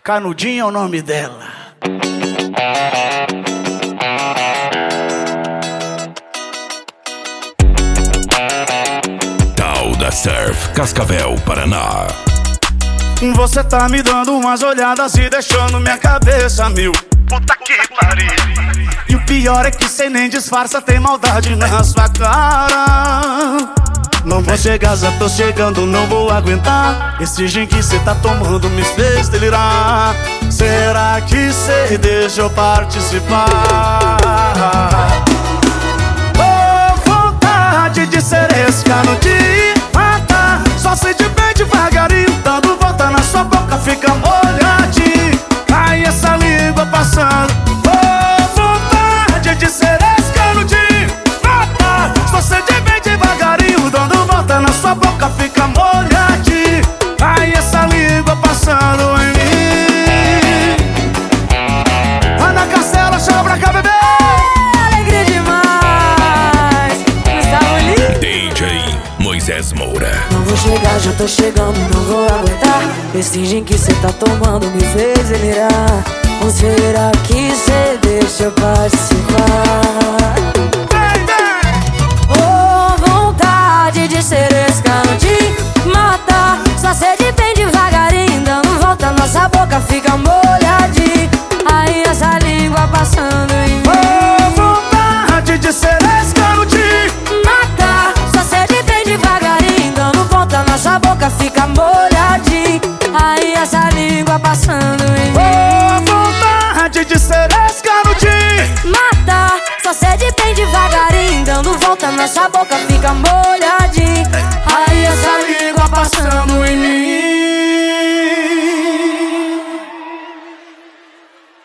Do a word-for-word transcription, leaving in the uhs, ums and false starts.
Canudinho é o nome dela. Tal da Surf, Cascavel, Paraná. Você tá me dando umas olhadas e deixando minha cabeça mil. Puta que pariu. E o pior é que cê nem disfarça, tem maldade na sua cara. Não vou chegar, já tô chegando, não vou aguentar. Esse gin que cê tá tomando me fez delirar. Será que cê deixa eu participar? Oh, vontade de ser esse canudinho, mata. Só sei de bem devagarinho, dando volta na sua boca, fica molhadinho. Cai essa língua passando. Oh, vontade de ser esse canudinho, mata. Só sei de bem devagarinho, dando volta na sua boca, fica molhadinho. Cai essa língua passando em mim. Ana Castela, chama pra cá, bebê. Alegria demais. Gustavo Lima. D J Moisés Moura. Não vou chegar, já tô chegando, não vou aguentar. Esse gin que cê tá tomando me fez delirar. Ou será que cê deixa eu participar? Oh, vontade de ser esse canudinho, mata. Só sede bem devagarinho, dando volta, nossa boca fica molhadinha. Aí essa língua passando em mim. Oh, vontade de ser esse canudinho, Mata, só sede bem devagarinho, dando volta, nossa boca fica molhadinha. Aí essa língua passando em mim. oh, vontade de ser esse canudinho. Mata, só sede bem devagarinho, dando volta, nossa boca fica molhadinha.